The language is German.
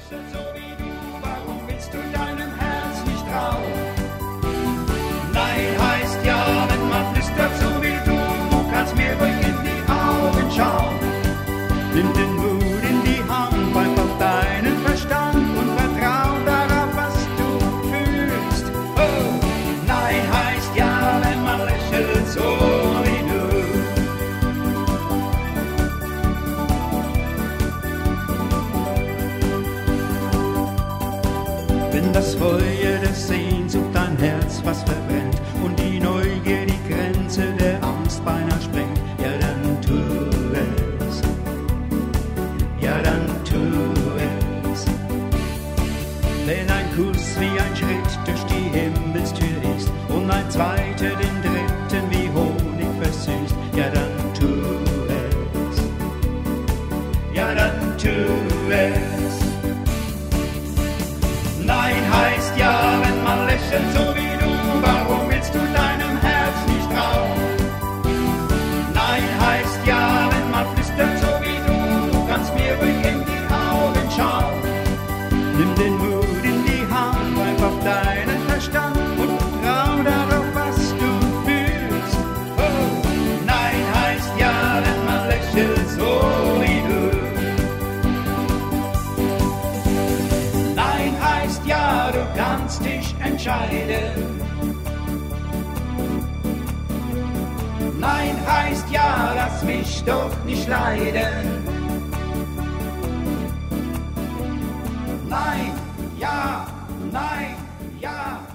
lächelst so wie du, warum willst du deinem Herz nicht trauen? Nein heißt ja, wenn man flüstert so wie du kannst mir ruhig in die Augen schauen. Nimm den Mut in die Hand, bleib auf deinen Verstand und vertrau darauf, was du fühlst. Oh, nein heißt ja, wenn man lächelt so wie du. Wenn das Feuer der Sehnsucht dein Herz was verbrennt und die Neugier die Grenze der Angst beinahe sprengt, ja dann tu es, ja dann tu es. Denn ein Kuss wie ein Schritt durch die Himmelstür ist und ein zweiter den dritten wie Honig versüßt, ja dann tu es, ja dann tu es. Nein heißt ja, wenn man lächelt so wie du, warum willst du deinem Herz nicht trauen? Nein heißt ja, wenn man flüstert so wie du kannst mir ruhig in die Augen schauen. Nimm den Mut in die Hand, bleib auf deinen Verstand und trau darauf, was du fühlst. Oh, nein heißt ja, wenn man lächelt so wie du. Nein heißt ja, du kannst dich entscheiden. Nein heißt ja, lass mich doch nicht leiden. Nein, ja, nein, ja.